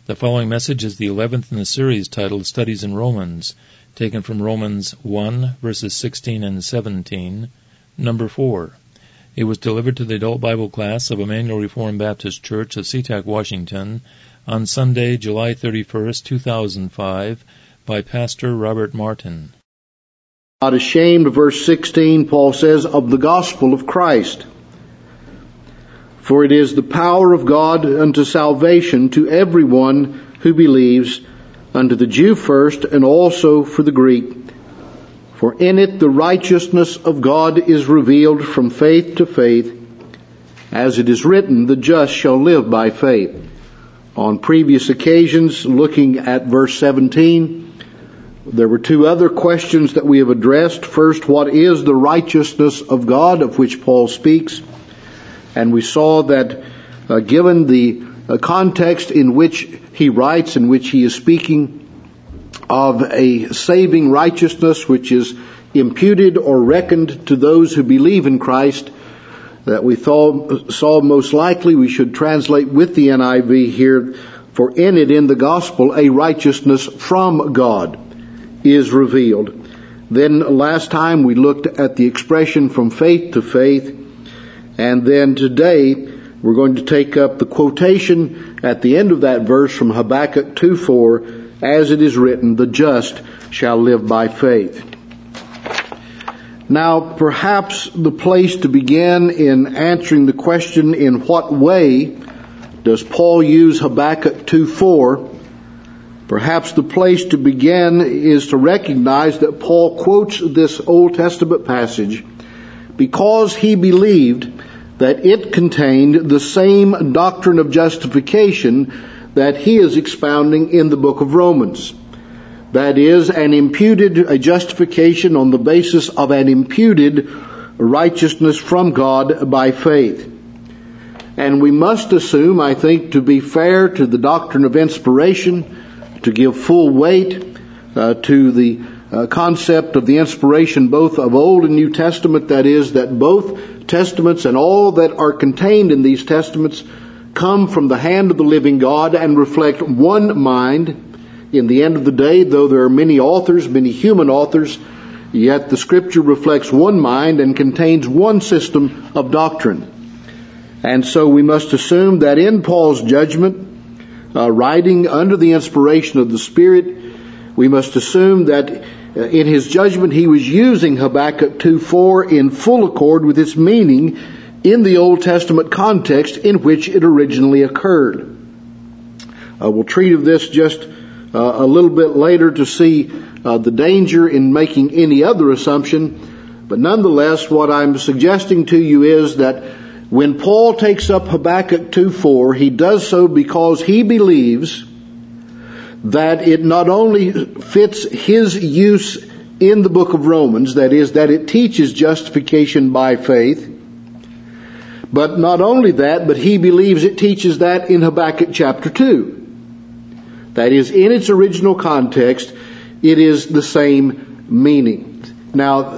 The following message is the 11th in the series titled Studies in Romans, taken from Romans 1, verses 16 and 17, number 4. It was delivered to the adult Bible class of Emmanuel Reformed Baptist Church of SeaTac, Washington, on Sunday, July 31st, 2005, by Pastor Robert Martin. Not ashamed, verse 16, Paul says, of the gospel of Christ. For it is the power of God unto salvation to everyone who believes, unto the Jew first, and also for the Greek. For in it the righteousness of God is revealed from faith to faith, as it is written, the just shall live by faith. On previous occasions, looking at verse 17, there were two other questions that we have addressed. First, what is the righteousness of God of which Paul speaks? And we saw that given the context in which he writes, in which he is speaking of a saving righteousness which is imputed or reckoned to those who believe in Christ, that we saw most likely we should translate with the NIV here, for in it, in the gospel, a righteousness from God is revealed. Then last time we looked at the expression from faith to faith, and then today we're going to take up the quotation at the end of that verse from Habakkuk 2:4, as it is written, the just shall live by faith. Now, perhaps the place to begin in answering the question, in what way does Paul use Habakkuk 2:4? Perhaps the place to begin is to recognize that Paul quotes this Old Testament passage because he believed that it contained the same doctrine of justification that he is expounding in the book of Romans. That is, a justification on the basis of an imputed righteousness from God by faith. And we must assume, I think, to be fair to the doctrine of inspiration, to give full weight to the concept of the inspiration both of Old and New Testament, that is, that both Testaments and all that are contained in these Testaments come from the hand of the living God and reflect one mind. In the end of the day, though there are many authors, many human authors, yet the Scripture reflects one mind and contains one system of doctrine. And so we must assume that in Paul's judgment, writing under the inspiration of the Spirit, we must assume that in his judgment he was using Habakkuk 2:4 in full accord with its meaning in the Old Testament context in which it originally occurred. We'll treat of this just a little bit later to see the danger in making any other assumption. But nonetheless, what I'm suggesting to you is that when Paul takes up Habakkuk 2:4, he does so because he believes that it not only fits his use in the book of Romans, that is, that it teaches justification by faith, but not only that, but he believes it teaches that in Habakkuk chapter 2. That is, in its original context, it is the same meaning. Now,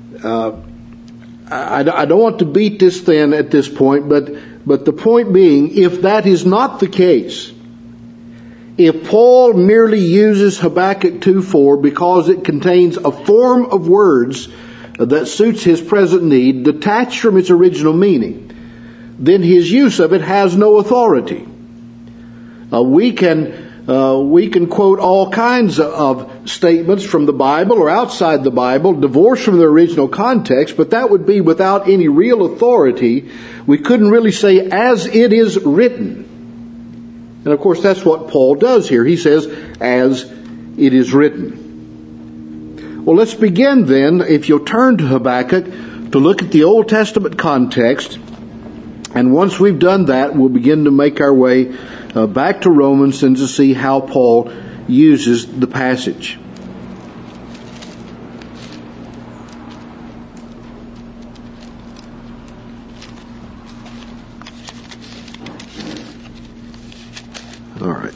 I don't want to beat this thin at this point, but the point being, if that is not the case, if Paul merely uses Habakkuk 2:4 because it contains a form of words that suits his present need, detached from its original meaning, then his use of it has no authority. We can quote all kinds of statements from the Bible or outside the Bible, divorced from their original context, but that would be without any real authority. We couldn't really say, as it is written. And of course, that's what Paul does here. He says, as it is written. Well, let's begin then, if you'll turn to Habakkuk, to look at the Old Testament context. And once we've done that, we'll begin to make our way back to Romans and to see how Paul uses the passage. All right.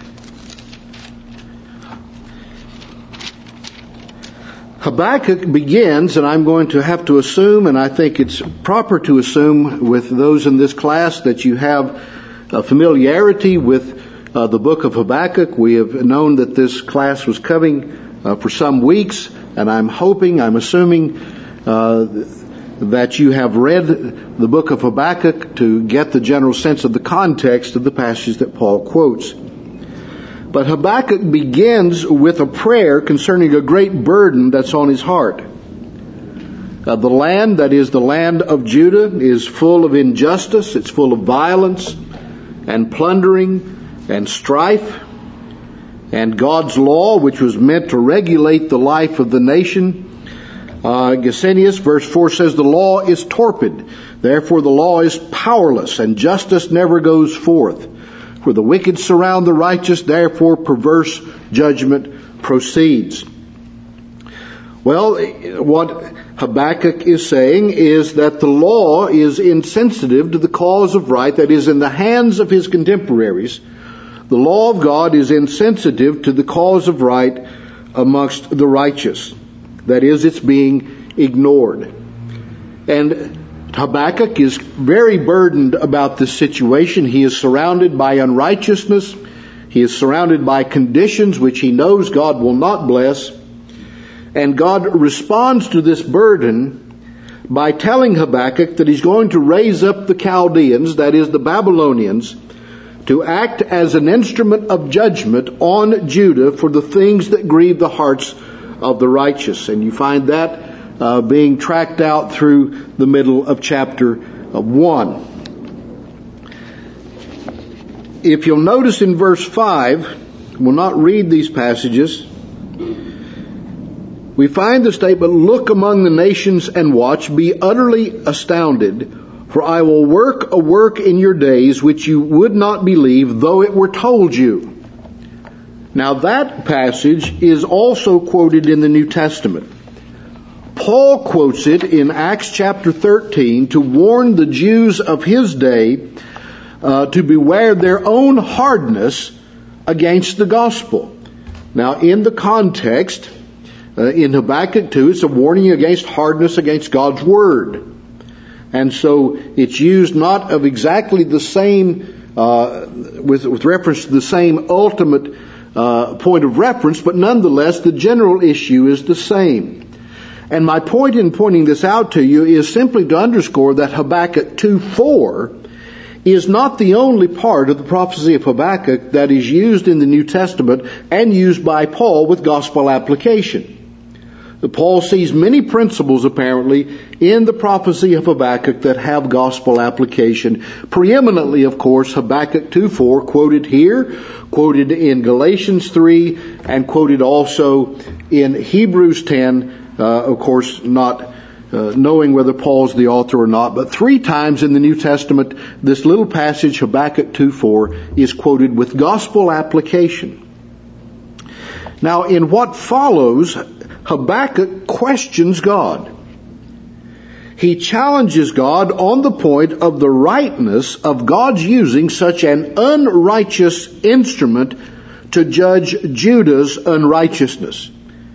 Habakkuk begins, and I'm going to have to assume, and I think it's proper to assume with those in this class, that you have a familiarity with the book of Habakkuk. We have known that this class was coming for some weeks, and I'm assuming that you have read the book of Habakkuk to get the general sense of the context of the passage that Paul quotes. But Habakkuk begins with a prayer concerning a great burden that's on his heart. The land, that is the land of Judah, is full of injustice, it's full of violence and plundering and strife. And God's law, which was meant to regulate the life of the nation, Gesenius, verse 4 says, the law is torpid, therefore the law is powerless, and justice never goes forth. For the wicked surround the righteous, therefore perverse judgment proceeds. Well, what Habakkuk is saying is that the law is insensitive to the cause of right that is in the hands of his contemporaries. The law of God is insensitive to the cause of right amongst the righteous. That is, it's being ignored. And Habakkuk is very burdened about this situation. He is surrounded by unrighteousness. He is surrounded by conditions which he knows God will not bless. And God responds to this burden by telling Habakkuk that he's going to raise up the Chaldeans, that is the Babylonians, to act as an instrument of judgment on Judah for the things that grieve the hearts of the righteous. And you find that being tracked out through the middle of chapter 1. If you'll notice in verse 5, we'll not read these passages, we find the statement, look among the nations and watch, be utterly astounded, for I will work a work in your days which you would not believe, though it were told you. Now that passage is also quoted in the New Testament. Paul quotes it in Acts chapter 13 to warn the Jews of his day to beware their own hardness against the gospel. Now in the context, in Habakkuk 2, it's a warning against hardness against God's Word. And so it's used not of exactly the same, with reference to the same ultimate point of reference, but nonetheless the general issue is the same. And my point in pointing this out to you is simply to underscore that Habakkuk 2:4 is not the only part of the prophecy of Habakkuk that is used in the New Testament and used by Paul with gospel application. Paul sees many principles, apparently, in the prophecy of Habakkuk that have gospel application. Preeminently, of course, Habakkuk 2:4, quoted here, quoted in Galatians 3, and quoted also in Hebrews 10, of course, not knowing whether Paul's the author or not, but 3 times in the New Testament, this little passage, Habakkuk 2:4, is quoted with gospel application. Now, in what follows, Habakkuk questions God. He challenges God on the point of the rightness of God's using such an unrighteous instrument to judge Judah's unrighteousness.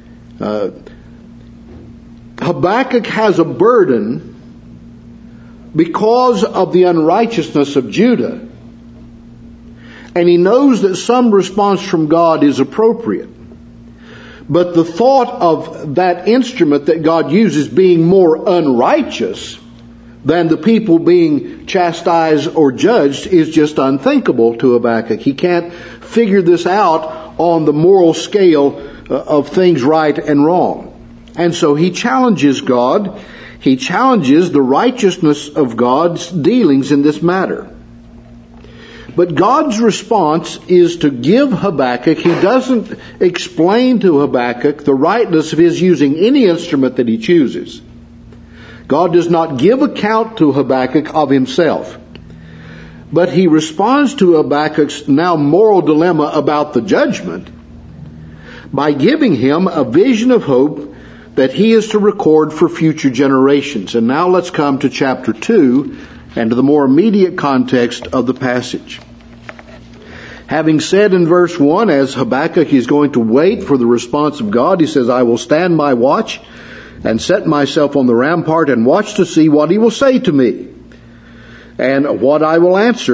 Habakkuk has a burden because of the unrighteousness of Judah. And he knows that some response from God is appropriate. But the thought of that instrument that God uses being more unrighteous than the people being chastised or judged is just unthinkable to Habakkuk. He can't figure this out on the moral scale of things right and wrong. And so he challenges God. He challenges the righteousness of God's dealings in this matter. But God's response is to give Habakkuk, he doesn't explain to Habakkuk the rightness of his using any instrument that he chooses. God does not give account to Habakkuk of himself. But he responds to Habakkuk's now moral dilemma about the judgment by giving him a vision of hope that he is to record for future generations. And now let's come to chapter 2 and to the more immediate context of the passage. Having said in verse 1, as Habakkuk is going to wait for the response of God, he says, I will stand my watch and set myself on the rampart and watch to see what he will say to me and what I will answer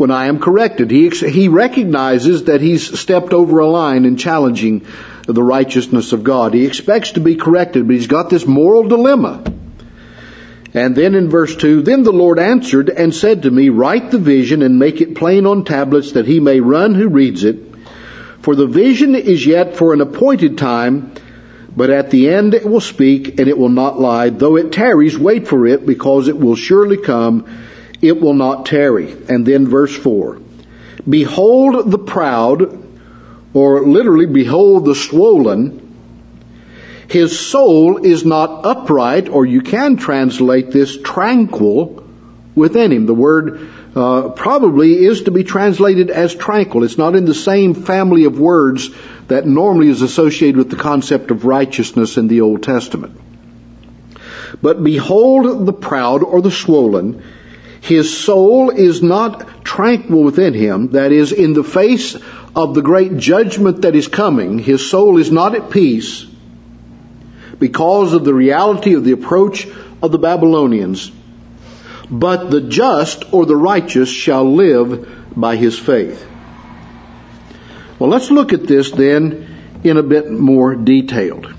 when I am corrected. He recognizes that he's stepped over a line in challenging the righteousness of God. He expects to be corrected, but he's got this moral dilemma. And then in verse 2, then the Lord answered and said to me, write the vision and make it plain on tablets that he may run who reads it. For the vision is yet for an appointed time, but at the end it will speak and it will not lie. Though it tarries, wait for it, because it will surely come. It will not tarry. And then verse 4, behold the proud, or literally, behold the swollen. His soul is not upright, or you can translate this tranquil within him. The word probably is to be translated as tranquil. It's not in the same family of words that normally is associated with the concept of righteousness in the Old Testament. But behold the proud or the swollen, his soul is not tranquil within him. That is, in the face of the great judgment that is coming, his soul is not at peace because of the reality of the approach of the Babylonians. But the just or the righteous shall live by his faith. Well, let's look at this then in a bit more detailed.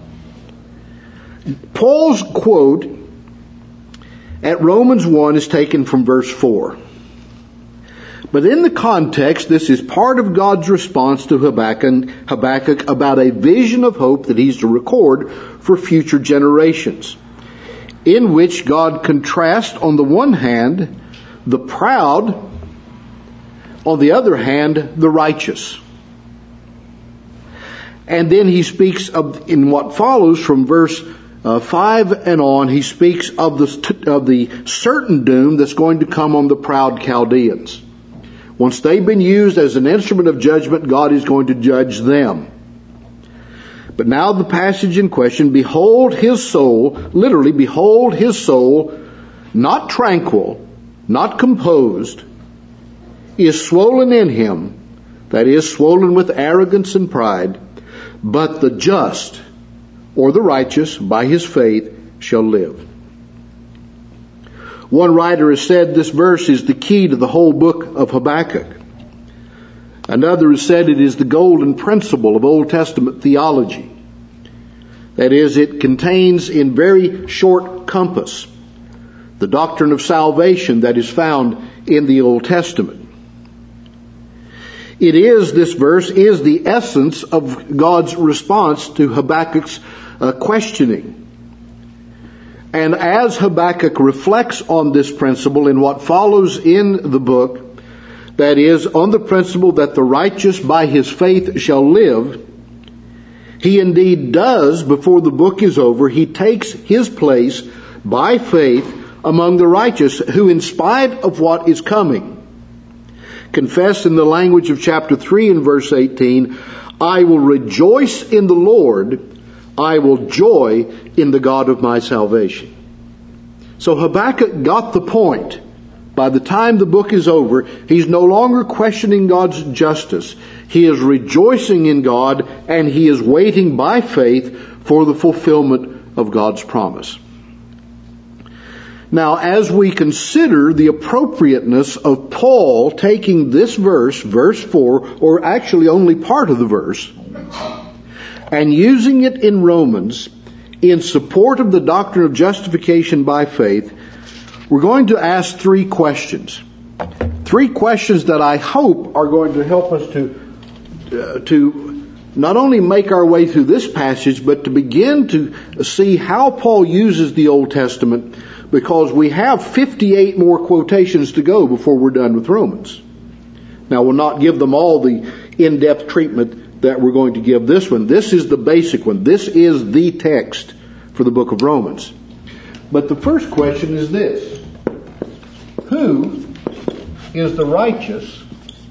Paul's quote at Romans 1 is taken from verse 4. But in the context, this is part of God's response to Habakkuk about a vision of hope that he's to record for future generations, in which God contrasts, on the one hand, the proud, on the other hand, the righteous. And then he speaks of, in what follows from verse 5 and on, he speaks of the certain doom that's going to come on the proud Chaldeans. Once they've been used as an instrument of judgment, God is going to judge them. But now the passage in question, behold his soul, literally, behold his soul, not tranquil, not composed, is swollen in him, that is, swollen with arrogance and pride, but the just, or the righteous, by his faith, shall live. One writer has said this verse is the key to the whole book of Habakkuk. Another has said it is the golden principle of Old Testament theology. That is, it contains in very short compass the doctrine of salvation that is found in the Old Testament. This verse is the essence of God's response to Habakkuk's questioning. And as Habakkuk reflects on this principle in what follows in the book, that is, on the principle that the righteous by his faith shall live, he indeed does, before the book is over, he takes his place by faith among the righteous who, in spite of what is coming, confess in the language of chapter 3 and verse 18, I will rejoice in the Lord, I will joy in the God of my salvation. So Habakkuk got the point. By the time the book is over, he's no longer questioning God's justice. He is rejoicing in God, and he is waiting by faith for the fulfillment of God's promise. Now, as we consider the appropriateness of Paul taking this verse, verse 4, or actually only part of the verse, and using it in Romans in support of the doctrine of justification by faith, we're going to ask three questions. Three questions that I hope are going to help us to not only make our way through this passage, but to begin to see how Paul uses the Old Testament, because we have 58 more quotations to go before we're done with Romans. Now, we'll not give them all the in-depth treatment that we're going to give this one. This is the basic one. This is the text for the book of Romans. But the first question is this: who is the righteous,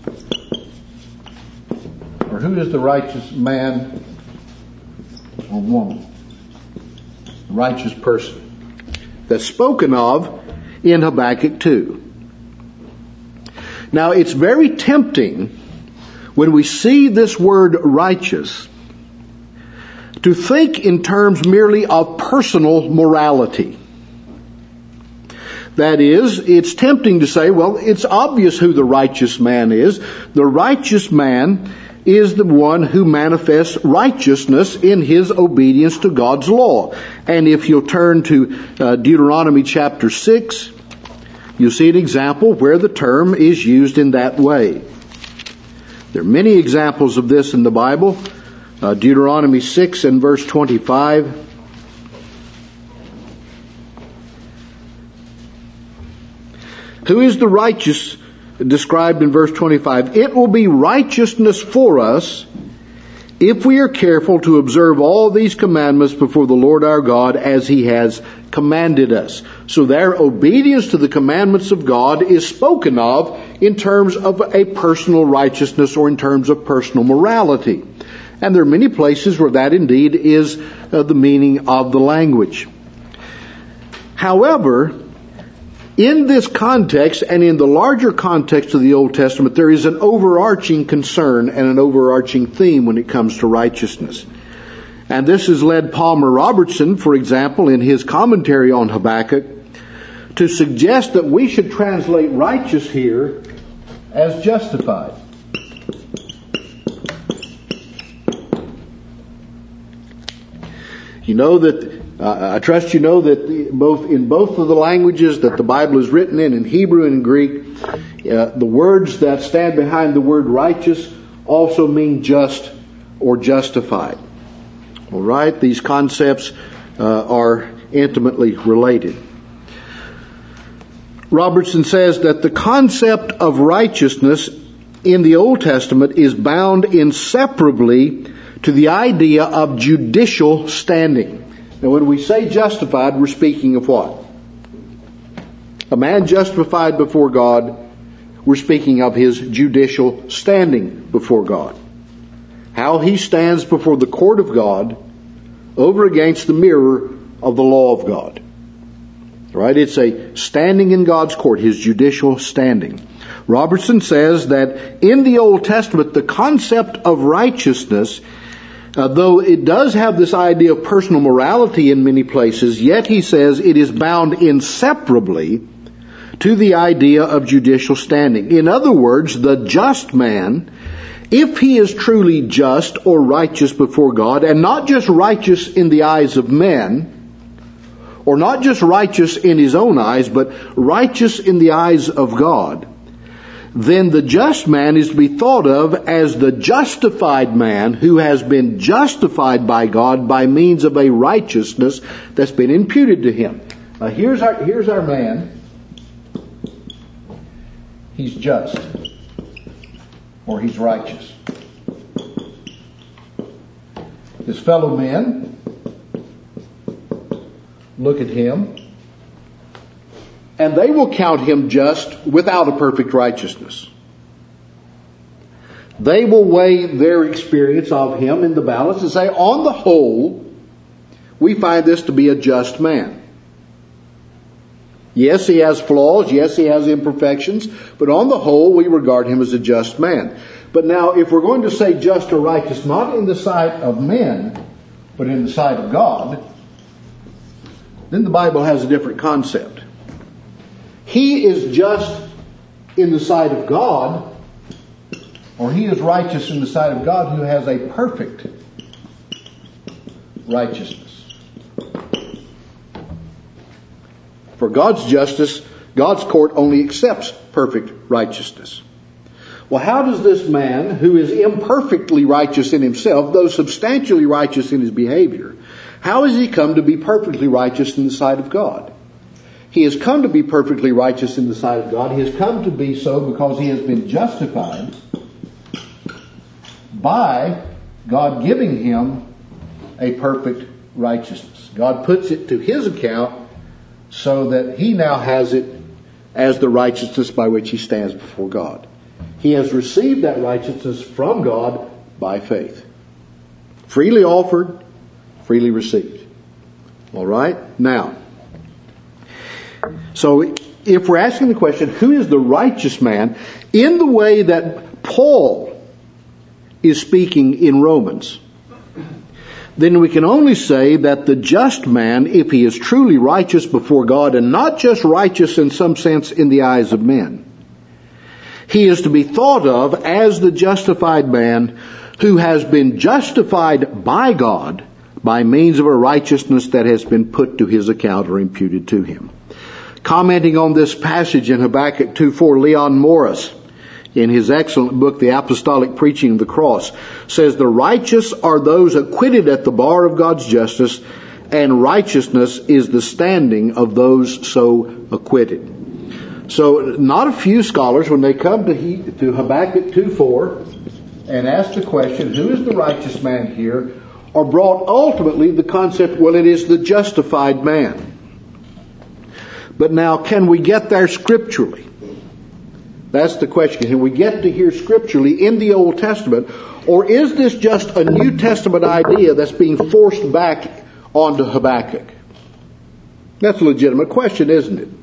or who is the righteous man or woman, the righteous person that's spoken of in Habakkuk 2? Now, it's very tempting when we see this word righteous to think in terms merely of personal morality. That is, it's tempting to say, well, it's obvious who the righteous man is. The righteous man is the one who manifests righteousness in his obedience to God's law. And if you'll turn to Deuteronomy chapter 6, you'll see an example where the term is used in that way. There are many examples of this in the Bible. Deuteronomy 6 and verse 25. Who is the righteous described in verse 25? It will be righteousness for us if we are careful to observe all these commandments before the Lord our God as He has commanded us. So their obedience to the commandments of God is spoken of in terms of a personal righteousness or in terms of personal morality. And there are many places where that indeed is the meaning of the language. However, in this context and in the larger context of the Old Testament, there is an overarching concern and an overarching theme when it comes to righteousness. And this has led Palmer Robertson, for example, in his commentary on Habakkuk, to suggest that we should translate righteous here as justified. You know that I trust you know that in both of the languages that the Bible is written in Hebrew and in Greek, the words that stand behind the word righteous also mean just or justified. All right, these concepts are intimately related. Robertson says that the concept of righteousness in the Old Testament is bound inseparably to the idea of judicial standing. Now, when we say justified, we're speaking of what? A man justified before God, we're speaking of his judicial standing before God. How he stands before the court of God over against the mirror of the law of God. Right? It's a standing in God's court, his judicial standing. Robertson says that in the Old Testament, the concept of righteousness, though it does have this idea of personal morality in many places, yet he says it is bound inseparably to the idea of judicial standing. In other words, the just man, if he is truly just or righteous before God, and not just righteous in the eyes of men, or not just righteous in his own eyes, but righteous in the eyes of God, then the just man is to be thought of as the justified man who has been justified by God by means of a righteousness that's been imputed to him. Now here's our man. He's just, or he's righteous. His fellow men look at him, and they will count him just without a perfect righteousness. They will weigh their experience of him in the balance and say, on the whole, we find this to be a just man. Yes, he has flaws. Yes, he has imperfections. But on the whole, we regard him as a just man. But now, if we're going to say just or righteous, not in the sight of men, but in the sight of God, then the Bible has a different concept. He is just in the sight of God, or he is righteous in the sight of God who has a perfect righteousness. For God's justice, God's court only accepts perfect righteousness. Well, how does this man, who is imperfectly righteous in himself, though substantially righteous in his behavior, how has he come to be perfectly righteous in the sight of God? He has come to be perfectly righteous in the sight of God. He has come to be so because he has been justified by God giving him a perfect righteousness. God puts it to his account so that he now has it as the righteousness by which he stands before God. He has received that righteousness from God by faith. Freely offered, freely received. All right? Now, so if we're asking the question, who is the righteous man, in the way that Paul is speaking in Romans, then we can only say that the just man, if he is truly righteous before God, and not just righteous in some sense in the eyes of men, he is to be thought of as the justified man who has been justified by God by means of a righteousness that has been put to his account or imputed to him. Commenting on this passage in Habakkuk 2:4, Leon Morris, in his excellent book, The Apostolic Preaching of the Cross, says, "The righteous are those acquitted at the bar of God's justice, and righteousness is the standing of those so acquitted." So not a few scholars, when they come to Habakkuk 2:4 and ask the question, who is the righteous man here, are brought ultimately the concept, well, it is the justified man. But now, can we get there scripturally? That's the question. Can we get to here scripturally in the Old Testament, or is this just a New Testament idea that's being forced back onto Habakkuk? That's a legitimate question, isn't it?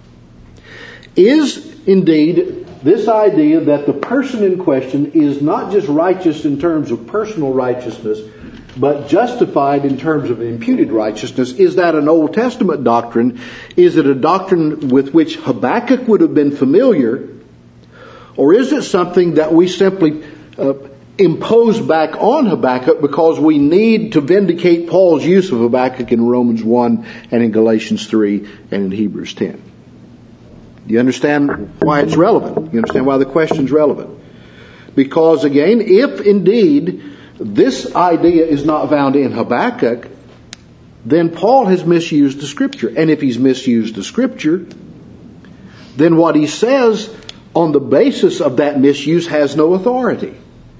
Is indeed this idea that the person in question is not just righteous in terms of personal righteousness, but justified in terms of imputed righteousness, is that an Old Testament doctrine? Is it a doctrine with which Habakkuk would have been familiar? Or is it something that we simply impose back on Habakkuk because we need to vindicate Paul's use of Habakkuk in Romans 1 and in Galatians 3 and in Hebrews 10? Do you understand why it's relevant? You understand why the question's relevant? Because again, if indeed this idea is not found in Habakkuk, then Paul has misused the Scripture. And if he's misused the Scripture, then what he says on the basis of that misuse has no authority.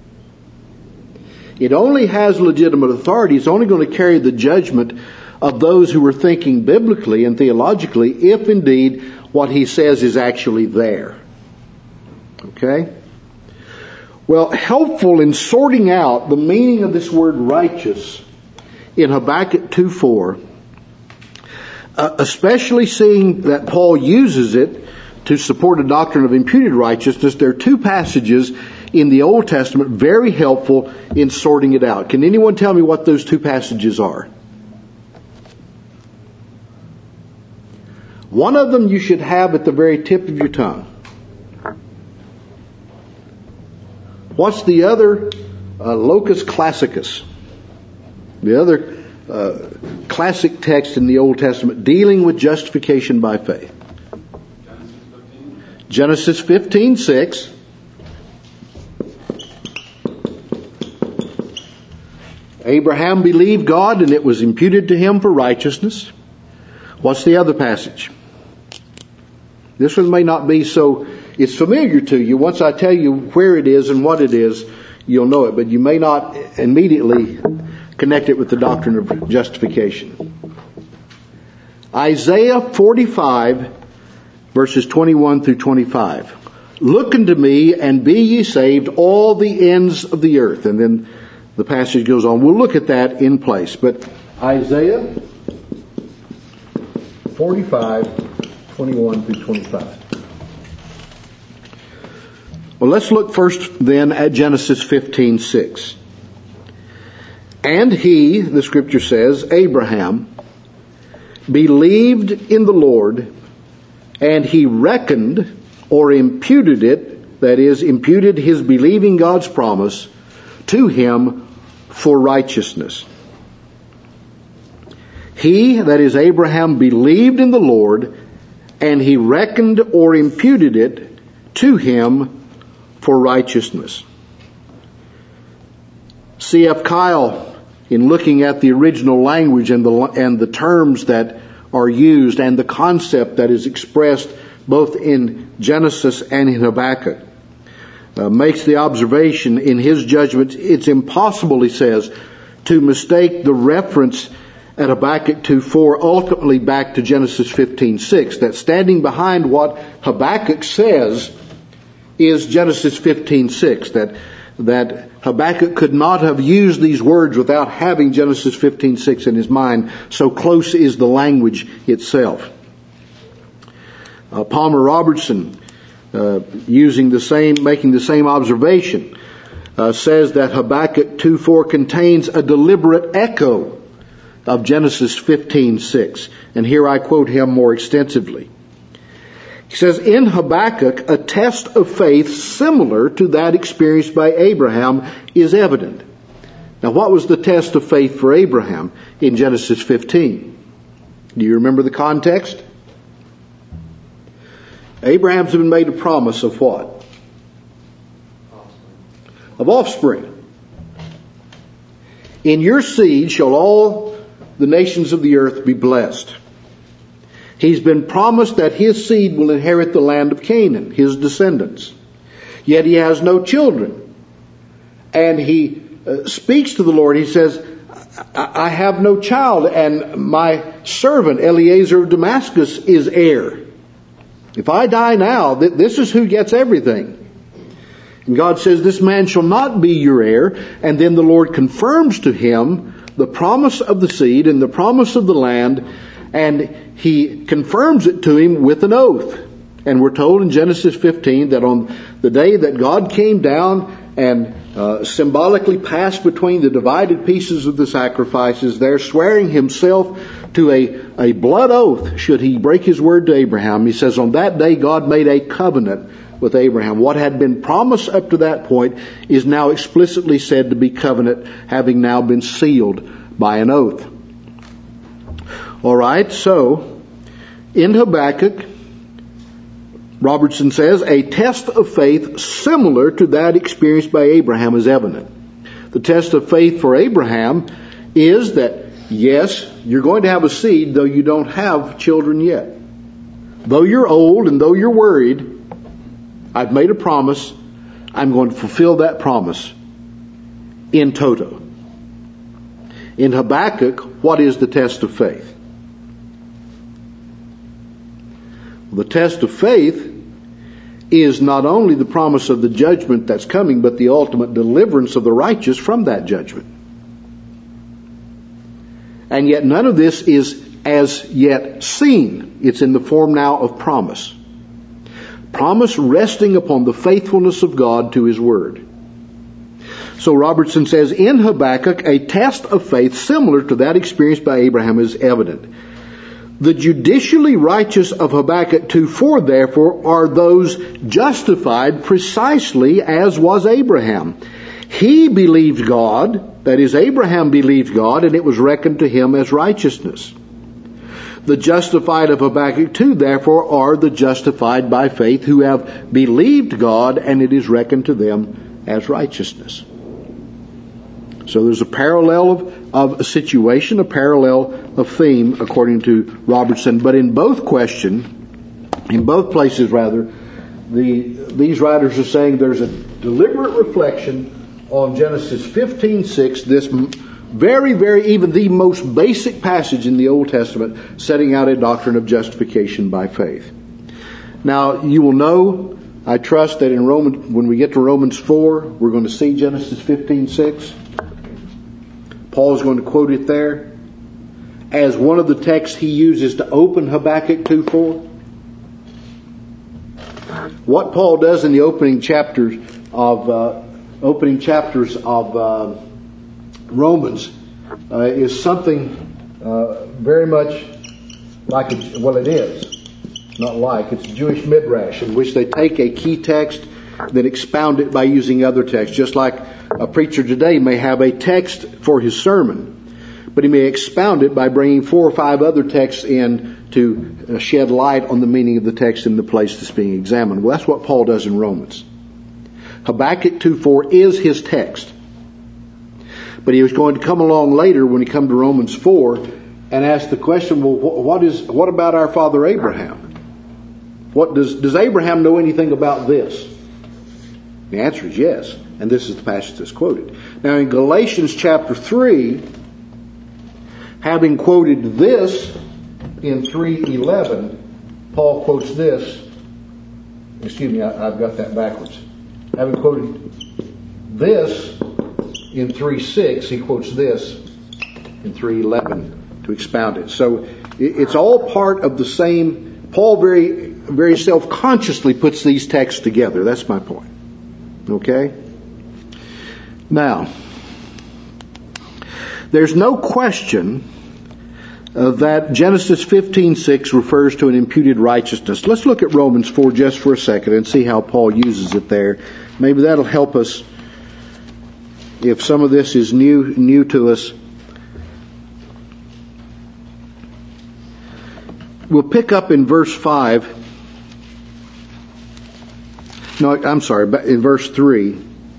It only has legitimate authority. It's only going to carry the judgment of those who are thinking biblically and theologically, if indeed what he says is actually there. Okay? Well, helpful in sorting out the meaning of this word righteous in Habakkuk 2:4, especially seeing that Paul uses it to support a doctrine of imputed righteousness, there are two passages in the Old Testament very helpful in sorting it out. Can anyone tell me what those two passages are? One of them you should have at the very tip of your tongue. What's the other? Locus classicus. The other classic text in the Old Testament dealing with justification by faith. Genesis 15:6. Abraham believed God and it was imputed to him for righteousness. What's the other passage? This one may not be so, it's familiar to you. Once I tell you where it is and what it is, you'll know it, but you may not immediately connect it with the doctrine of justification. Isaiah 45, verses 21 through 25. Look unto me and be ye saved, all the ends of the earth. And then the passage goes on. We'll look at that in place. But Isaiah 45, 21 through 25. Well, let's look first then at Genesis 15:6. And he, the scripture says, Abraham, believed in the Lord, and he reckoned or imputed it, that is, imputed his believing God's promise to him for righteousness. He, that is Abraham, believed in the Lord, and he reckoned or imputed it to him for righteousness. C.F. Kyle, in looking at the original language and the terms that are used and the concept that is expressed both in Genesis and in Habakkuk, makes the observation in his judgment, it's impossible, he says, to mistake the reference at Habakkuk 2:4 ultimately back to Genesis 15:6, that standing behind what Habakkuk says is Genesis 15:6, that Habakkuk could not have used these words without having Genesis 15:6 in his mind. So close is the language itself. Palmer Robertson, making the same observation, says that Habakkuk 2:4 contains a deliberate echo of Genesis 15:6. And here I quote him more extensively. He says, in Habakkuk, a test of faith similar to that experienced by Abraham is evident. Now, what was the test of faith for Abraham in Genesis 15? Do you remember the context? Abraham's been made a promise of what? Of offspring. In your seed shall all the nations of the earth be blessed. He's been promised that his seed will inherit the land of Canaan, his descendants. Yet he has no children. And he speaks to the Lord. He says, I have no child, and my servant Eliezer of Damascus is heir. If I die now, this is who gets everything. And God says, this man shall not be your heir. And then the Lord confirms to him the promise of the seed and the promise of the land, and he confirms it to him with an oath. And we're told in Genesis 15 that on the day that God came down and symbolically passed between the divided pieces of the sacrifices there, swearing himself to a blood oath should he break his word to Abraham. He says on that day God made a covenant with Abraham. What had been promised up to that point is now explicitly said to be covenant, having now been sealed by an oath. All right, so in Habakkuk, Robertson says, a test of faith similar to that experienced by Abraham is evident. The test of faith for Abraham is that, yes, you're going to have a seed, though you don't have children yet. Though you're old and though you're worried, I've made a promise. I'm going to fulfill that promise in toto. In Habakkuk, what is the test of faith? The test of faith is not only the promise of the judgment that's coming, but the ultimate deliverance of the righteous from that judgment. And yet none of this is as yet seen. It's in the form now of promise. Promise resting upon the faithfulness of God to His Word. So Robertson says, in Habakkuk, a test of faith similar to that experienced by Abraham is evident. The judicially righteous of Habakkuk 2:4, therefore, are those justified precisely as was Abraham. He believed God, that is, Abraham believed God, and it was reckoned to him as righteousness. The justified of Habakkuk 2, therefore, are the justified by faith who have believed God, and it is reckoned to them as righteousness. So there's a parallel of a situation, a parallel of theme, according to Robertson. But in both places, these writers are saying there's a deliberate reflection on Genesis 15:6, this very, very, even the most basic passage in the Old Testament, setting out a doctrine of justification by faith. Now, you will know, I trust that when we get to Romans 4, we're going to see Genesis 15:6. Paul is going to quote it there as one of the texts he uses to open Habakkuk 2:4. What Paul does in the opening chapters of Romans is something very much like it is. Not like, it's Jewish midrash, in which they take a key text, then expound it by using other texts. Just like a preacher today may have a text for his sermon, but he may expound it by bringing 4 or 5 other texts in to shed light on the meaning of the text in the place that's being examined. Well, that's what Paul does in Romans. Habakkuk 2:4 is his text. But he was going to come along later when he come to Romans 4 and ask the question, well, what about our father Abraham? What does Abraham know anything about this? The answer is yes, and this is the passage that's quoted. Now in Galatians chapter 3, having quoted this in 3:11, Paul quotes this. Excuse me, I've got that backwards. Having quoted this in 3:6, he quotes this in 3:11 to expound it. So it's all part of the same. Paul very, very self-consciously puts these texts together. That's my point. Okay? Now, there's no question that Genesis 15:6 refers to an imputed righteousness. Let's look at Romans 4 just for a second and see how Paul uses it there. Maybe that'll help us if some of this is new to us. We'll pick up in verse 5. No, I'm sorry, in verse 3.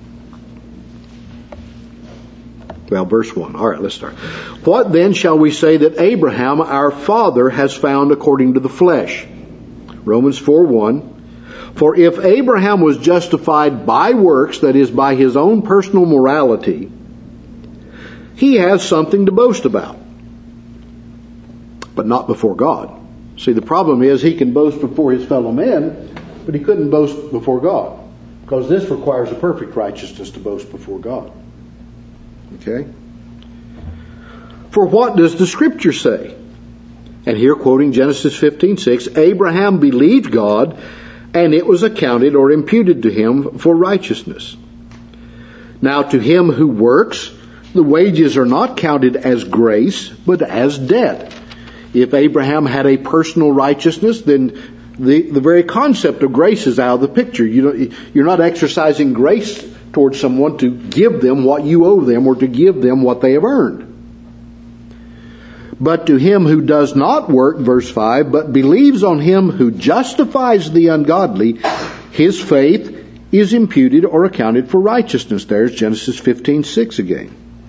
Well, verse 1. All right, let's start. What then shall we say that Abraham, our father, has found according to the flesh? Romans 4:1. For if Abraham was justified by works, that is, by his own personal morality, he has something to boast about, but not before God. See, the problem is he can boast before his fellow men, but he couldn't boast before God, because this requires a perfect righteousness to boast before God. Okay? For what does the Scripture say? And here, quoting Genesis 15:6, Abraham believed God, and it was accounted or imputed to him for righteousness. Now to him who works, the wages are not counted as grace, but as debt. If Abraham had a personal righteousness, then the very concept of grace is out of the picture. You're not exercising grace towards someone to give them what you owe them or to give them what they have earned. But to him who does not work, verse 5, but believes on him who justifies the ungodly, his faith is imputed or accounted for righteousness. There's Genesis 15:6 again.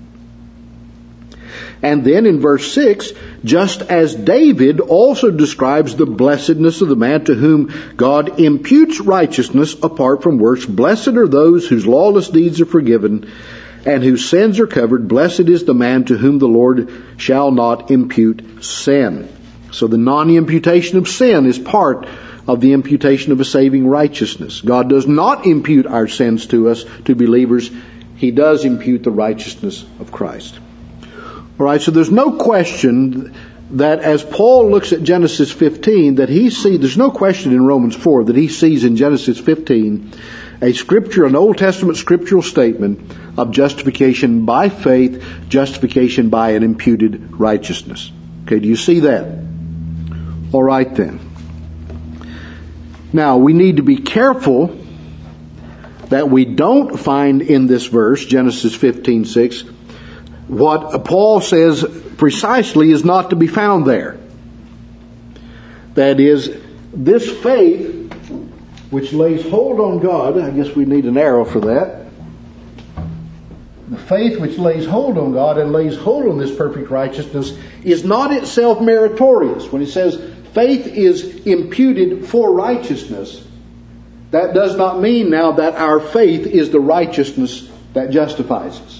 And then in verse 6, just as David also describes the blessedness of the man to whom God imputes righteousness apart from works, blessed are those whose lawless deeds are forgiven and whose sins are covered. Blessed is the man to whom the Lord shall not impute sin. So the non-imputation of sin is part of the imputation of a saving righteousness. God does not impute our sins to us, to believers. He does impute the righteousness of Christ. All right, so there's no question that as Paul looks at Genesis 15, that he sees, there's no question in Romans 4 that he sees in Genesis 15 a scripture, an Old Testament scriptural statement of justification by faith, justification by an imputed righteousness. Okay, do you see that? All right then. Now, we need to be careful that we don't find in this verse, Genesis 15:6, what Paul says precisely is not to be found there. That is, this faith which lays hold on God, I guess we need an arrow for that. The faith which lays hold on God and lays hold on this perfect righteousness is not itself meritorious. When he says faith is imputed for righteousness, that does not mean now that our faith is the righteousness that justifies us.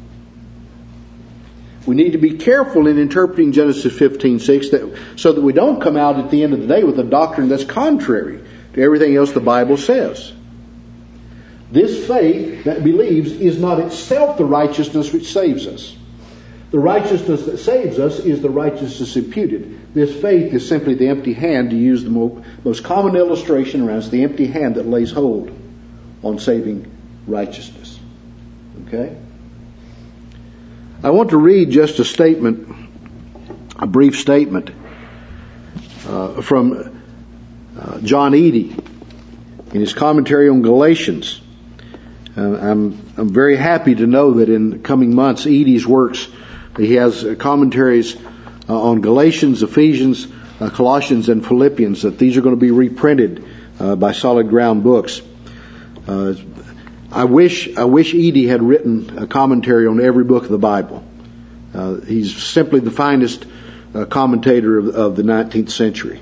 We need to be careful in interpreting Genesis 15:6 so that we don't come out at the end of the day with a doctrine that's contrary to everything else the Bible says. This faith that believes is not itself the righteousness which saves us. The righteousness that saves us is the righteousness imputed. This faith is simply the empty hand, to use the most common illustration around. It's the empty hand that lays hold on saving righteousness. Okay? I want to read just a statement, a brief statement from John Eadie in his commentary on Galatians. I'm very happy to know that in coming months, Eadie's works, he has commentaries on Galatians, Ephesians, Colossians, and Philippians, that these are going to be reprinted by Solid Ground Books. I wish Eadie had written a commentary on every book of the Bible. He's simply the finest commentator of the 19th century.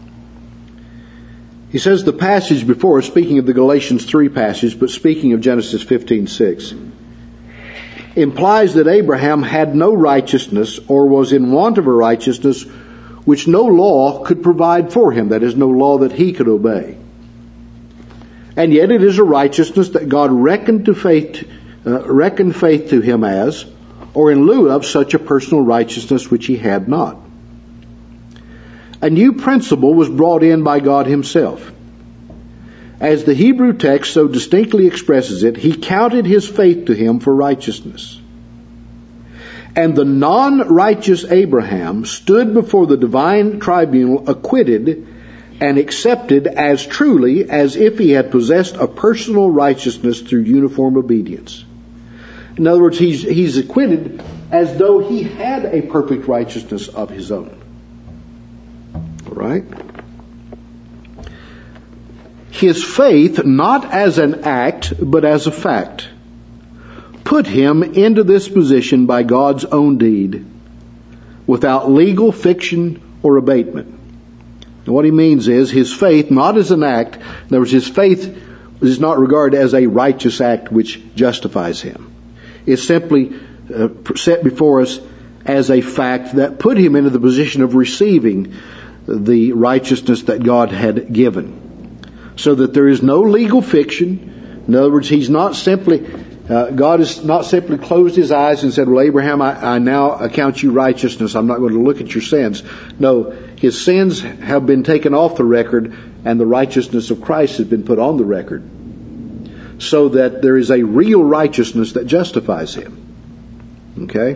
He says the passage before, speaking of the Galatians 3 passage, but speaking of Genesis 15:6, implies that Abraham had no righteousness or was in want of a righteousness which no law could provide for him. That is, no law that he could obey. And yet it is a righteousness that God reckoned faith to him as, or in lieu of, such a personal righteousness which he had not. A new principle was brought in by God himself. As the Hebrew text so distinctly expresses it, he counted his faith to him for righteousness. And the non-righteous Abraham stood before the divine tribunal acquitted and accepted as truly as if he had possessed a personal righteousness through uniform obedience. In other words, he's acquitted as though he had a perfect righteousness of his own. All right? His faith, not as an act, but as a fact, put him into this position by God's own deed, without legal fiction or abatement. And what he means is his faith, not as an act, in other words, his faith is not regarded as a righteous act which justifies him. It's simply set before us as a fact that put him into the position of receiving the righteousness that God had given. So that there is no legal fiction. In other words, he's not simply, God has not simply closed his eyes and said, well, Abraham, I now account you righteousness. I'm not going to look at your sins. No, his sins have been taken off the record and the righteousness of Christ has been put on the record. So that there is a real righteousness that justifies him. Okay?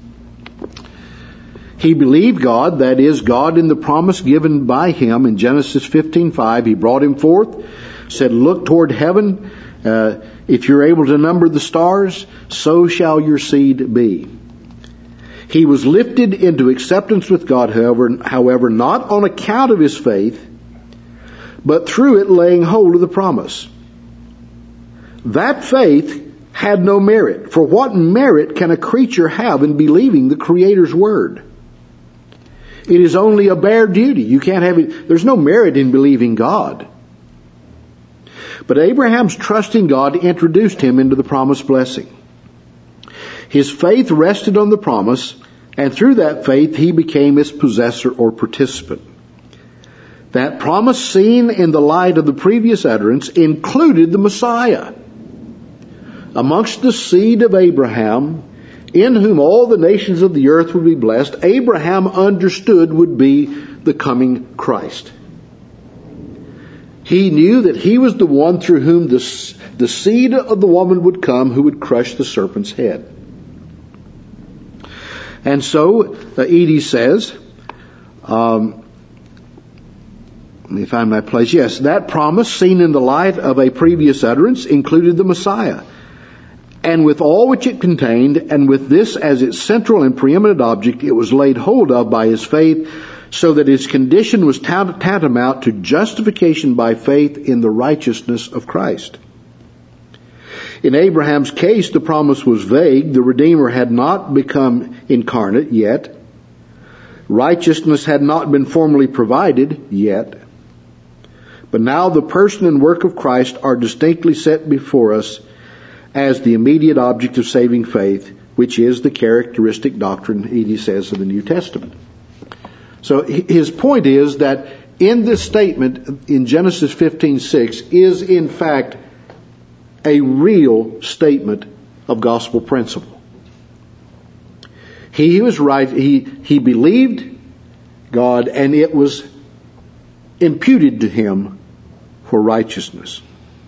He believed God, that is, God in the promise given by him in Genesis 15:5. He brought him forth, said, look toward heaven. If you're able to number the stars, so shall your seed be. He was lifted into acceptance with God, however, not on account of his faith, but through it laying hold of the promise. That faith had no merit. For what merit can a creature have in believing the Creator's word? It is only a bare duty. You can't have it. There's no merit in believing God. But Abraham's trust in God introduced him into the promised blessing. His faith rested on the promise, and through that faith he became its possessor or participant. That promise, seen in the light of the previous utterance, included the Messiah. Amongst the seed of Abraham, in whom all the nations of the earth would be blessed, Abraham understood would be the coming Christ. He knew that he was the one through whom the seed of the woman would come who would crush the serpent's head. And so, Edie says, let me find my place. Yes, that promise, seen in the light of a previous utterance, included the Messiah. And with all which it contained, and with this as its central and preeminent object, it was laid hold of by his faith, so that his condition was tantamount to justification by faith in the righteousness of Christ. In Abraham's case, the promise was vague. The Redeemer had not become incarnate yet. Righteousness had not been formally provided yet. But now the person and work of Christ are distinctly set before us as the immediate object of saving faith, which is the characteristic doctrine, Edie says, of the New Testament. So his point is that in this statement in Genesis 15:6 is in fact a real statement of gospel principle. He was right. He believed God, and it was imputed to him for righteousness.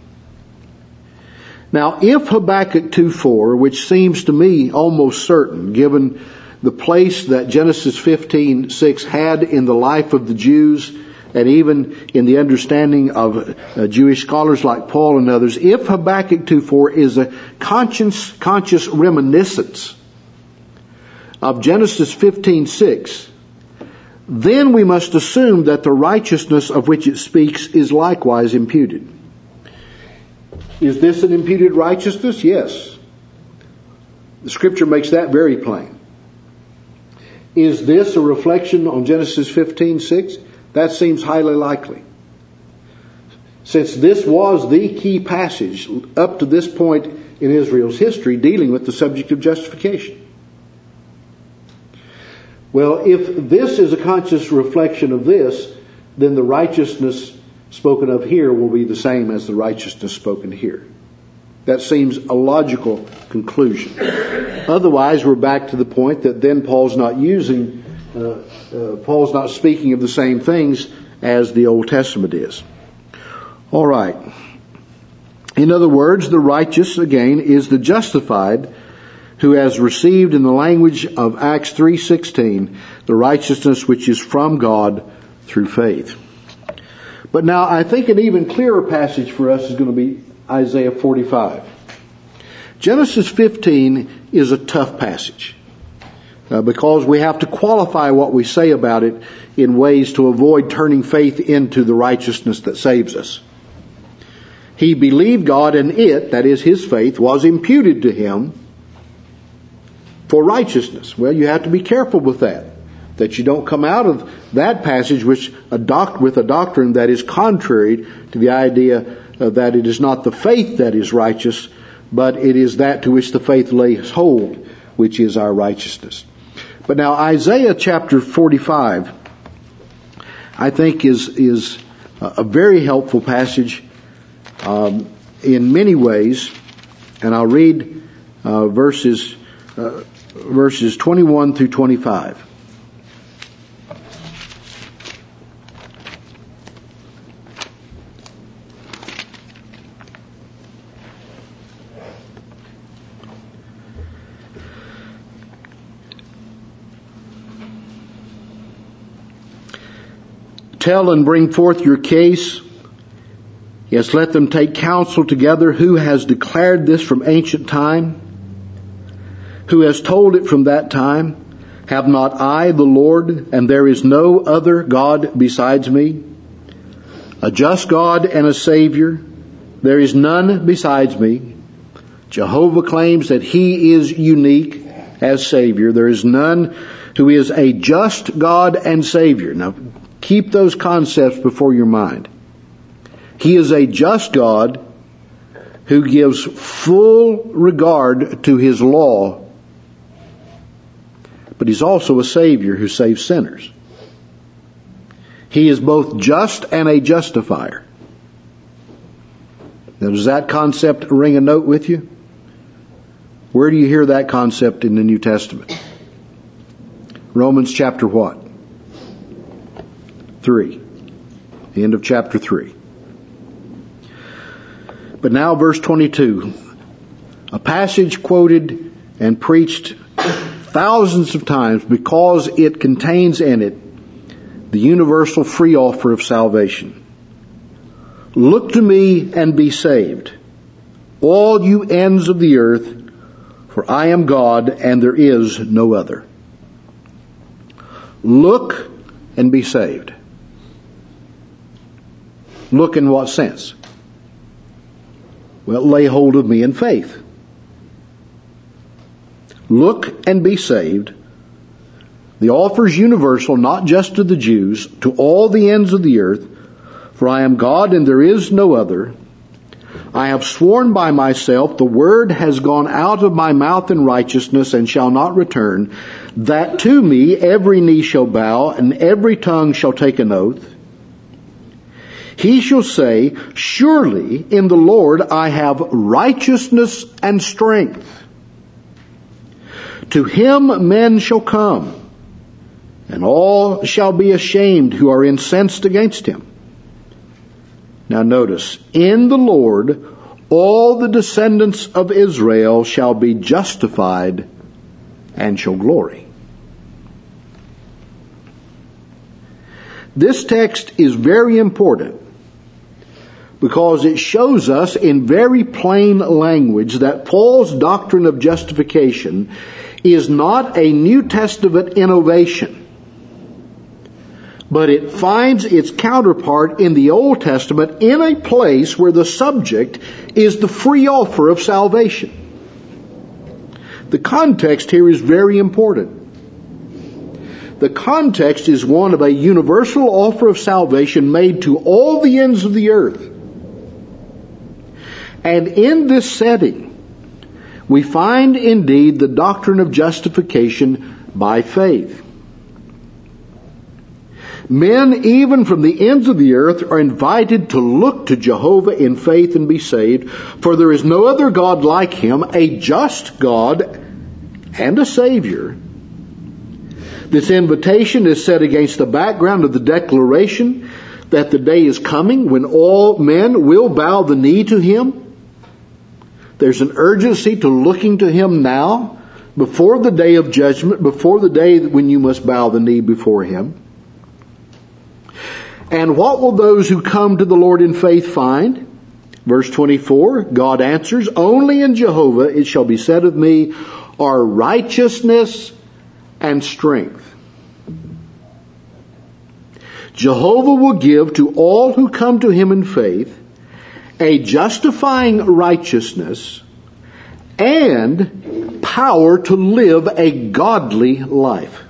Now, if Habakkuk 2:4, which seems to me almost certain, given the place that Genesis 15:6 had in the life of the Jews, and even in the understanding of Jewish scholars like Paul and others, if Habakkuk 2:4 is a conscious reminiscence of Genesis 15:6, then we must assume that the righteousness of which it speaks is likewise imputed. Is this an imputed righteousness? Yes. The Scripture makes that very plain. Is this a reflection on Genesis 15:6? That seems highly likely. Since this was the key passage up to this point in Israel's history dealing with the subject of justification. Well, if this is a conscious reflection of this, then the righteousness spoken of here will be the same as the righteousness spoken here. That seems a logical conclusion. Otherwise, we're back to the point that then Paul's not speaking of the same things as the Old Testament is. All right. In other words, the righteous, again, is the justified who has received, in the language of Acts 3:16, the righteousness which is from God through faith. But now I think an even clearer passage for us is going to be Isaiah 45. Genesis 15 is a tough passage because we have to qualify what we say about it in ways to avoid turning faith into the righteousness that saves us. He believed God, and it, that is his faith, was imputed to him for righteousness. Well, you have to be careful with that you don't come out of that passage with a doctrine that is contrary to the idea that it is not the faith that is righteous, but it is that to which the faith lays hold, which is our righteousness. But now Isaiah chapter 45, I think is a very helpful passage in many ways, and I'll read verses 21 through 25. Tell and bring forth your case. Yes, let them take counsel together. Who has declared this from ancient time? Who has told it from that time? Have not I the Lord, and there is no other God besides me? A just God and a Savior. There is none besides me. Jehovah claims that He is unique as Savior. There is none who is a just God and Savior. Now, keep those concepts before your mind. He is a just God who gives full regard to His law, but He's also a Savior who saves sinners. He is both just and a justifier. Now, does that concept ring a note with you? Where do you hear that concept in the New Testament? Romans chapter what? 3. The end of chapter 3. But now verse 22. A passage quoted and preached thousands of times because it contains in it the universal free offer of salvation. Look to me and be saved, all you ends of the earth, for I am God and there is no other. Look and be saved. Look in what sense? Well, lay hold of me in faith. Look and be saved. The offer is universal, not just to the Jews, to all the ends of the earth. For I am God and there is no other. I have sworn by myself, the word has gone out of my mouth in righteousness and shall not return, that to me every knee shall bow and every tongue shall take an oath. He shall say, surely in the Lord I have righteousness and strength. To him men shall come, and all shall be ashamed who are incensed against him. Now notice, in the Lord all the descendants of Israel shall be justified and shall glory. This text is very important because it shows us in very plain language that Paul's doctrine of justification is not a New Testament innovation, but it finds its counterpart in the Old Testament in a place where the subject is the free offer of salvation. The context here is very important. The context is one of a universal offer of salvation made to all the ends of the earth. And in this setting, we find indeed the doctrine of justification by faith. Men, even from the ends of the earth, are invited to look to Jehovah in faith and be saved, for there is no other God like Him, a just God and a Savior. This invitation is set against the background of the declaration that the day is coming when all men will bow the knee to Him. There's an urgency to looking to Him now, before the day of judgment, before the day when you must bow the knee before Him. And what will those who come to the Lord in faith find? Verse 24, God answers, only in Jehovah it shall be said of me, are righteousness and strength. Jehovah will give to all who come to Him in faith a justifying righteousness and power to live a godly life.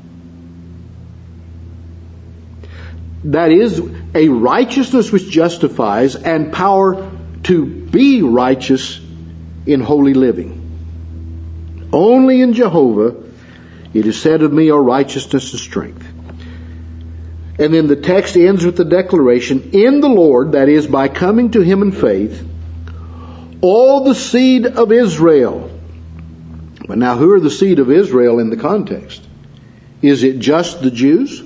That is, a righteousness which justifies and power to be righteous in holy living. Only in Jehovah it is said of me are righteousness and strength. And then the text ends with the declaration, in the Lord, that is, by coming to Him in faith, all the seed of Israel. But now, who are the seed of Israel in the context? Is it just the Jews?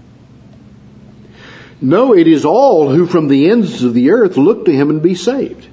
No, it is all who from the ends of the earth look to Him and be saved.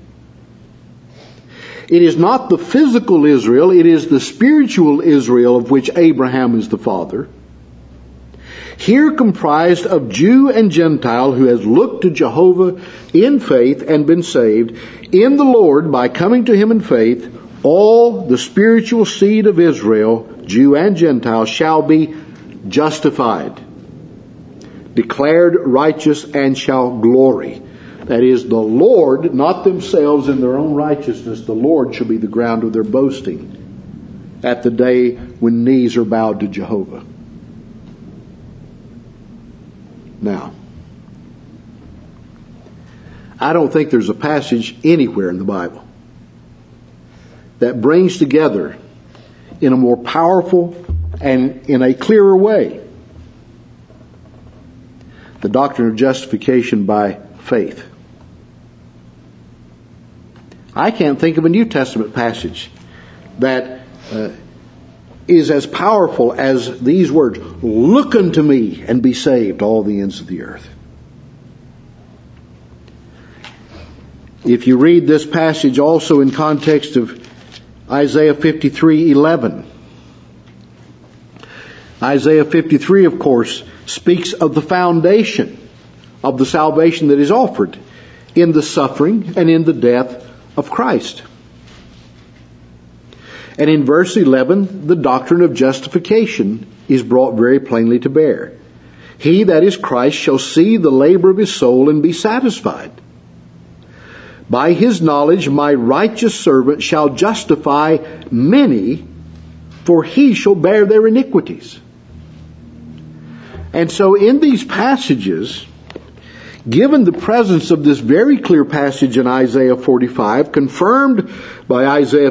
It is not the physical Israel, it is the spiritual Israel of which Abraham is the father. Here comprised of Jew and Gentile who has looked to Jehovah in faith and been saved. In the Lord, by coming to Him in faith, all the spiritual seed of Israel, Jew and Gentile, shall be justified, declared righteous, and shall glory. That is, the Lord, not themselves in their own righteousness, the Lord shall be the ground of their boasting at the day when knees are bowed to Jehovah. Now, I don't think there's a passage anywhere in the Bible that brings together in a more powerful and in a clearer way the doctrine of justification by faith. I can't think of a New Testament passage that is as powerful as these words, look unto me and be saved, all the ends of the earth. If you read this passage also in context of Isaiah 53:11, Isaiah 53, of course, speaks of the foundation of the salvation that is offered in the suffering and in the death of Christ. And in verse 11, the doctrine of justification is brought very plainly to bear. He, that is Christ, shall see the labor of his soul and be satisfied. By his knowledge my righteous servant shall justify many, for he shall bear their iniquities. And so in these passages, given the presence of this very clear passage in Isaiah 45, confirmed by Isaiah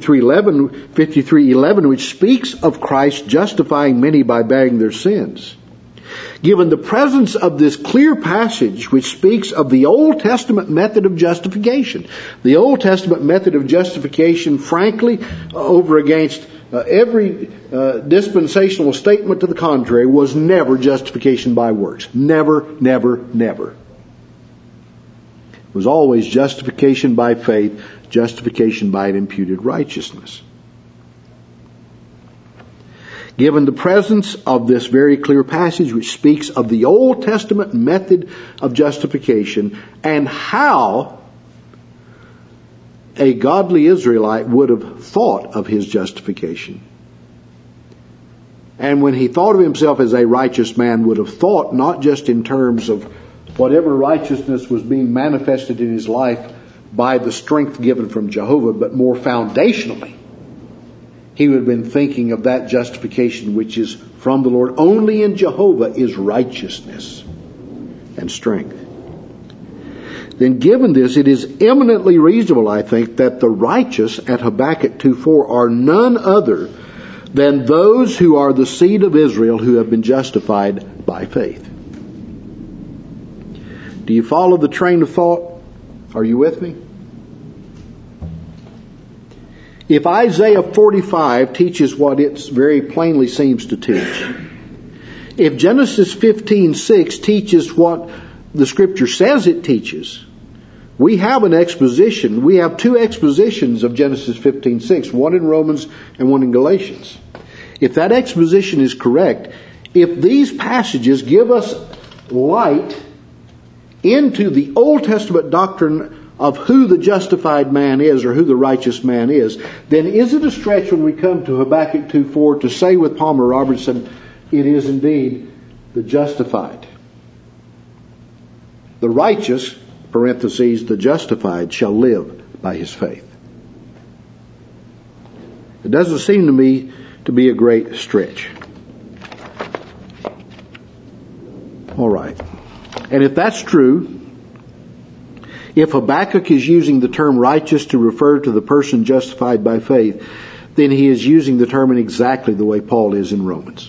53:11, which speaks of Christ justifying many by bearing their sins, given the presence of this clear passage which speaks of the Old Testament method of justification, the Old Testament method of justification, frankly, over against every dispensational statement to the contrary, was never justification by works. Never, never, never. It was always justification by faith, justification by an imputed righteousness. Given the presence of this very clear passage which speaks of the Old Testament method of justification and how a godly Israelite would have thought of his justification, and when he thought of himself as a righteous man, would have thought not just in terms of whatever righteousness was being manifested in his life by the strength given from Jehovah, but more foundationally, he would have been thinking of that justification which is from the Lord. Only in Jehovah is righteousness and strength. Then given this, it is eminently reasonable, I think, that the righteous at Habakkuk 2:4 are none other than those who are the seed of Israel who have been justified by faith. Do you follow the train of thought? Are you with me? If Isaiah 45 teaches what it very plainly seems to teach, if Genesis 15:6 teaches what the Scripture says it teaches, we have an exposition. We have two expositions of Genesis 15:6, one in Romans and one in Galatians. If that exposition is correct, if these passages give us light into the Old Testament doctrine of who the justified man is or who the righteous man is, then is it a stretch when we come to Habakkuk 2:4 to say with Palmer Robertson, it is indeed the justified. The righteous, parentheses, the justified, shall live by his faith. It doesn't seem to me to be a great stretch. All right. And if that's true, if Habakkuk is using the term righteous to refer to the person justified by faith, then he is using the term in exactly the way Paul is in Romans.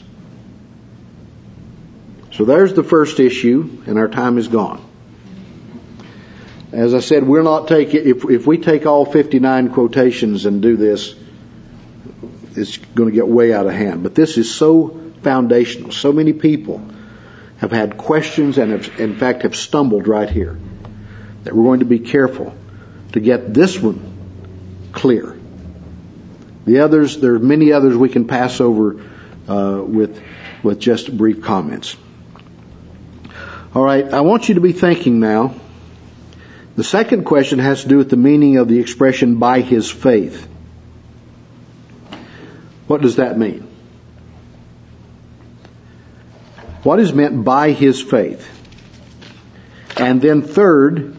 So there's the first issue, and our time is gone. As I said, we're not taking, if we take all 59 quotations and do this, it's going to get way out of hand. But this is so foundational. So many people have had questions and have, in fact, have stumbled right here. That we're going to be careful to get this one clear. The others, there are many others we can pass over with just brief comments. All right, I want you to be thinking now. The second question has to do with the meaning of the expression by his faith. What does that mean? What is meant by his faith? And then third,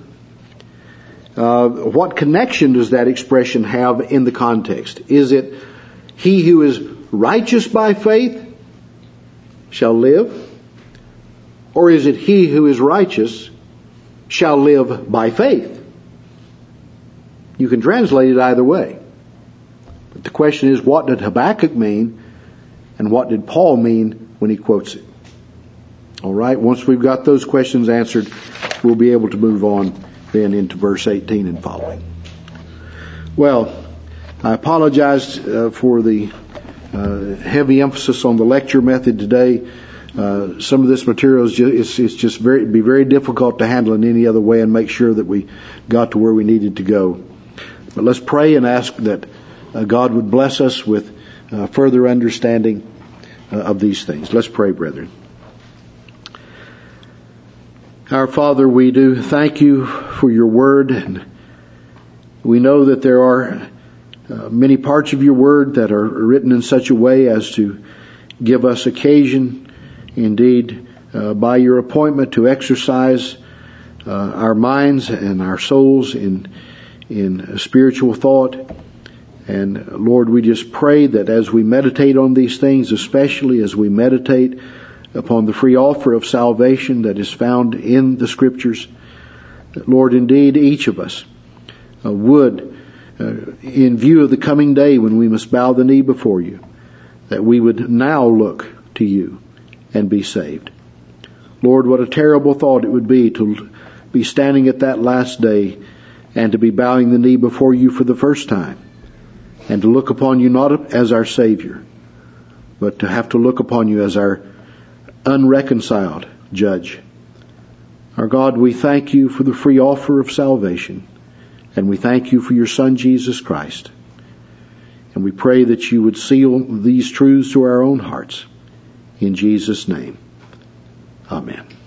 what connection does that expression have in the context? Is it he who is righteous by faith shall live? Or is it he who is righteous shall live by faith? You can translate it either way. But the question is, what did Habakkuk mean and what did Paul mean when he quotes it? All right, once we've got those questions answered, we'll be able to move on then into verse 18 and following. Well, I apologize for the heavy emphasis on the lecture method today. Some of this material is just very difficult to handle in any other way and make sure that we got to where we needed to go. But let's pray and ask that God would bless us with further understanding of these things. Let's pray, brethren. Our Father, we do thank you for your word, and we know that there are many parts of your word that are written in such a way as to give us occasion, indeed, by your appointment to exercise our minds and our souls in spiritual thought. And Lord, we just pray that as we meditate on these things, especially as we meditate upon the free offer of salvation that is found in the Scriptures, that Lord, indeed, each of us would, in view of the coming day when we must bow the knee before you, that we would now look to you and be saved. Lord, what a terrible thought it would be to be standing at that last day and to be bowing the knee before you for the first time, and to look upon you not as our Savior, but to have to look upon you as our unreconciled judge. Our God, we thank you for the free offer of salvation, and we thank you for your Son, Jesus Christ. And we pray that you would seal these truths to our own hearts. In Jesus' name, amen.